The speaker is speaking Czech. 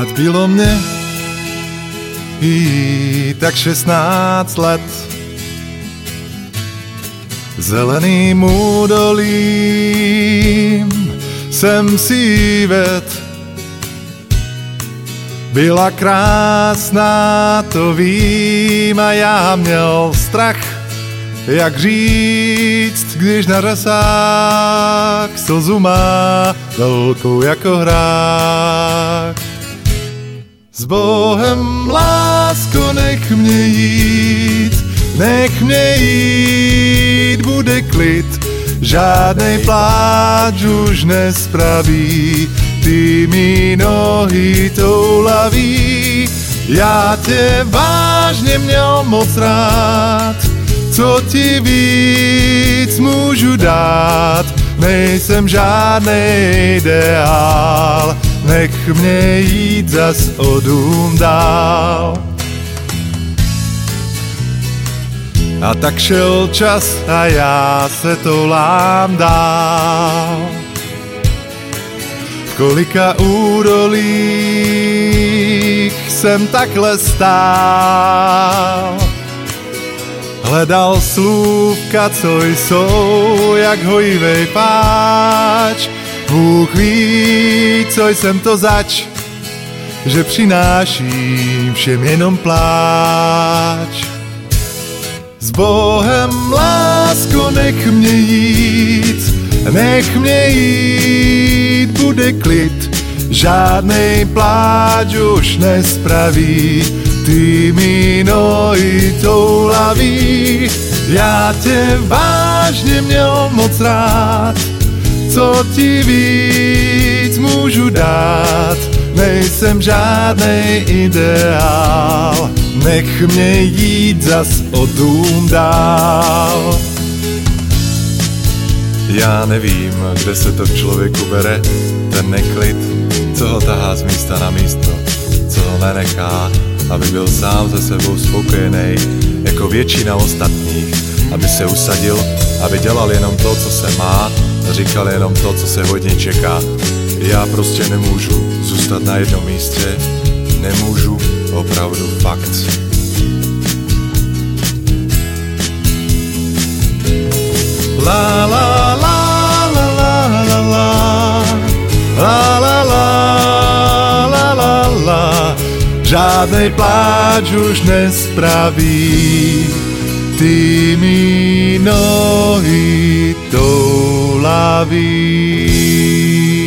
Ať bylo mě i tak 16 let, zeleným údolím jsem si ved. Byla krásná, to vím, a já měl strach, jak říct, když na řasák slzu má velkou jako hrách. S Bohem, lásko, nech mě jít, bude klid, žádnej pláč už nespraví, ty mi nohy toulaví. Já tě vážně měl moc rád, co ti víc můžu dát, nejsem žádnej ideál, nech mě jít zas o dům dál. A tak šel čas a já se toulám dál. V kolika údolích jsem takhle stál, hledal slůvka, co jsou jak hojivej páč. Bůh ví, co jsem to zač, že přináším všem jenom pláč. S Bohem, lásko, nech mě jít, bude klid, žádnej pláč už nespraví, ty mi nohy toulaví. Já tě vážně měl moc rád, co ti víc můžu dát, nejsem žádnej ideál, nech mě jít zas o dům dál. Já nevím, kde se to v člověku bere, ten neklid, co ho tahá z místa na místo, co ho nenechá, aby byl sám se sebou spokojený, jako většina ostatních, aby se usadil, aby dělal jenom to, co se má, a říkal jenom to, co se hodně čeká. Já prostě nemůžu zůstat na jednom místě, nemůžu, opravdu fakt. La la la la la la la la la la la la, žádnej pláč už nespraví, ty mi nohy toulaví.